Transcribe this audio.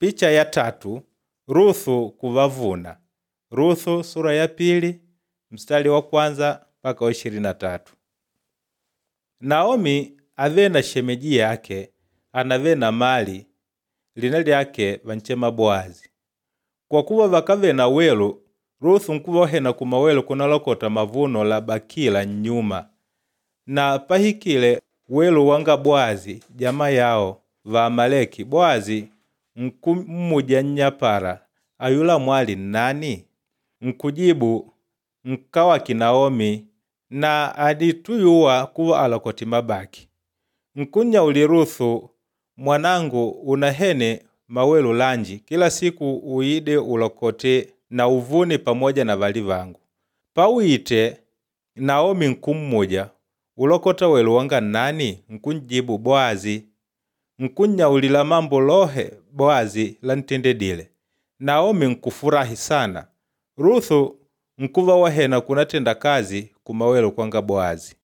Picha ya 3, Ruthu kuvavuna. Ruthu sura ya 2 mstari wa 1 mpaka 23. Naomi ave na shemeji yake anave na mali lina lyake vanchema Boazi. Kwa kuwa vakave na welu, Ruthu nkuvohena kumawelu kunalokota mavuno la bakila nyuma. Na pahikile welu wanga Boazi jamaa yao va Amaleki, Boazi nkumuja nyapara, ayula mwali nani? Nkujibu nkawaki Naomi na adituyuwa kuwa alokoti mabaki. Nkunya uli Ruthu, mwanangu unahene mawelu lanji, kila siku uide ulokote na uvuni pamoja na vali vangu. Pawite Naomi nkumuja, ulokota welu wanga nani? Nkunjibu Boazi. Nkunya ulila mambo lohe Boazi lantendedile. Naomi nkufurahi sana. Ruthu nkuva wahena kunatenda kazi kumawelu kwanga Boazi.